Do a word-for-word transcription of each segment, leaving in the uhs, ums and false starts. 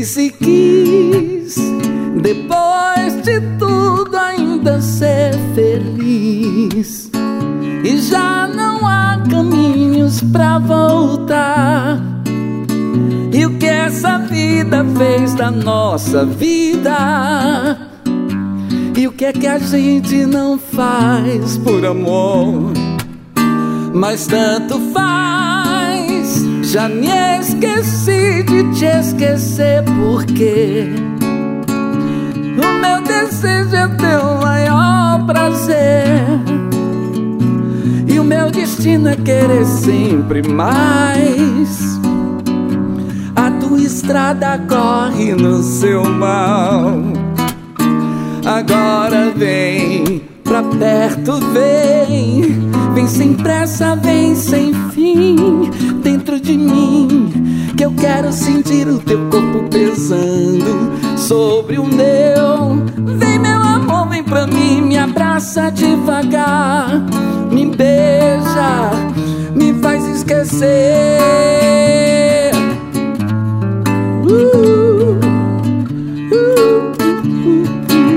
que se quis, depois de tudo, ainda ser feliz. E já não há caminhos pra voltar. E o que essa vida fez da nossa vida? E o que é que a gente não faz por amor? Mas tanto faz, já me esqueci de te esquecer, porque o meu desejo é teu maior prazer. E o meu destino é querer sempre mais. A tua estrada corre no seu mal. Agora vem pra perto, vem. Vem sem pressa, vem sem fim. Dentro de mim, que eu quero sentir o teu corpo pesando sobre o meu. Vem meu amor, vem pra mim, me abraça devagar. Me beija, me faz esquecer. uh, uh, uh,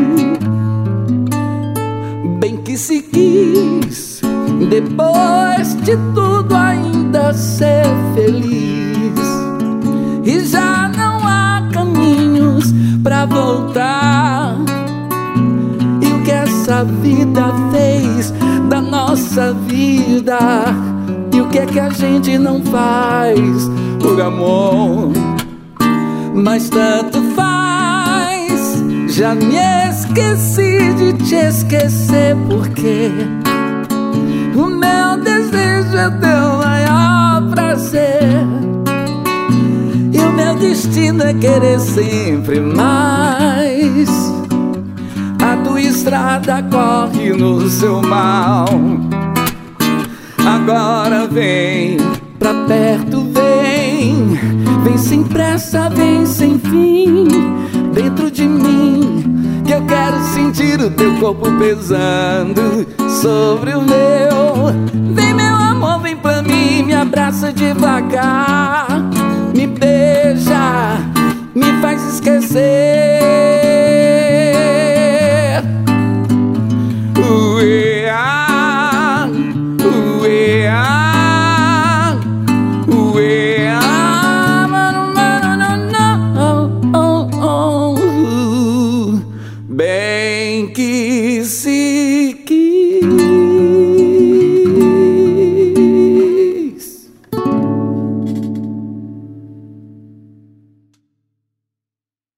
uh. Bem que se quis, depois de tudo, ainda ser feliz. E já não há caminhos pra voltar. E o que essa vida fez da nossa vida? E o que é que a gente não faz por amor? Mas tanto faz, já me esqueci de te esquecer, porque o meu desejo é teu maior prazer. E o meu destino é querer sempre mais. A tua estrada corre no seu mal. Agora vem pra perto, vem. Vem sem pressa, vem sem fim. Dentro de mim, que eu quero sentir o teu corpo pesando sobre o meu. Vem meu amor, vem pra mim, me abraça devagar. Me beija, me faz esquecer. Uê-ah, uê-ah, uê-ah, mano, mano, não, oh, oh, oh. Bem que se